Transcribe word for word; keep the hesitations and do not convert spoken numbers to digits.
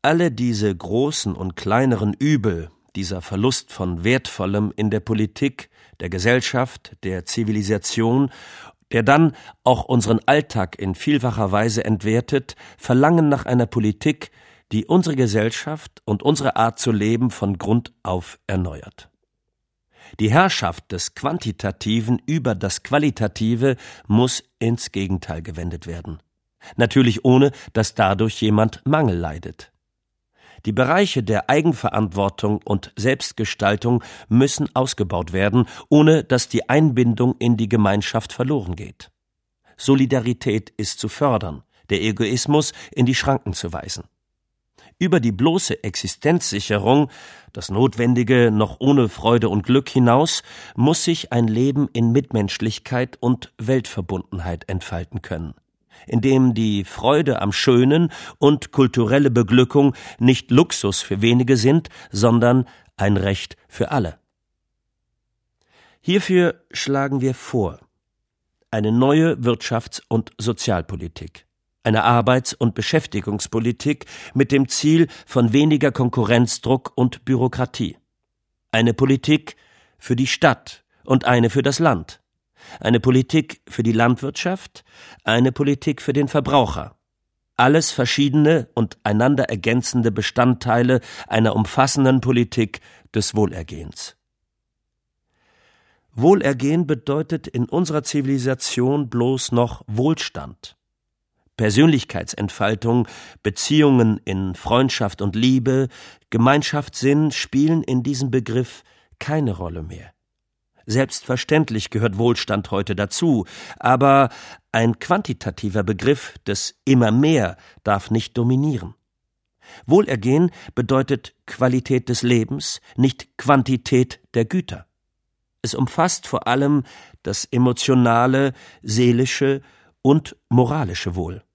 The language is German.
Alle diese großen und kleineren Übel, dieser Verlust von Wertvollem in der Politik, der Gesellschaft, der Zivilisation, der dann auch unseren Alltag in vielfacher Weise entwertet, verlangen nach einer Politik, die unsere Gesellschaft und unsere Art zu leben von Grund auf erneuert. Die Herrschaft des Quantitativen über das Qualitative muss ins Gegenteil gewendet werden. Natürlich ohne, dass dadurch jemand Mangel leidet. Die Bereiche der Eigenverantwortung und Selbstgestaltung müssen ausgebaut werden, ohne dass die Einbindung in die Gemeinschaft verloren geht. Solidarität ist zu fördern, der Egoismus in die Schranken zu weisen. Über die bloße Existenzsicherung, das Notwendige noch ohne Freude und Glück hinaus, muss sich ein Leben in Mitmenschlichkeit und Weltverbundenheit entfalten können, in dem die Freude am Schönen und kulturelle Beglückung nicht Luxus für wenige sind, sondern ein Recht für alle. Hierfür schlagen wir vor eine neue Wirtschafts- und Sozialpolitik, eine Arbeits- und Beschäftigungspolitik mit dem Ziel von weniger Konkurrenzdruck und Bürokratie, eine Politik für die Stadt und eine für das Land, eine Politik für die Landwirtschaft, eine Politik für den Verbraucher. Alles verschiedene und einander ergänzende Bestandteile einer umfassenden Politik des Wohlergehens. Wohlergehen bedeutet in unserer Zivilisation bloß noch Wohlstand. Persönlichkeitsentfaltung, Beziehungen in Freundschaft und Liebe, Gemeinschaftssinn spielen in diesem Begriff keine Rolle mehr. Selbstverständlich gehört Wohlstand heute dazu, aber ein quantitativer Begriff des immer mehr darf nicht dominieren. Wohlergehen bedeutet Qualität des Lebens, nicht Quantität der Güter. Es umfasst vor allem das emotionale, seelische und moralische Wohl.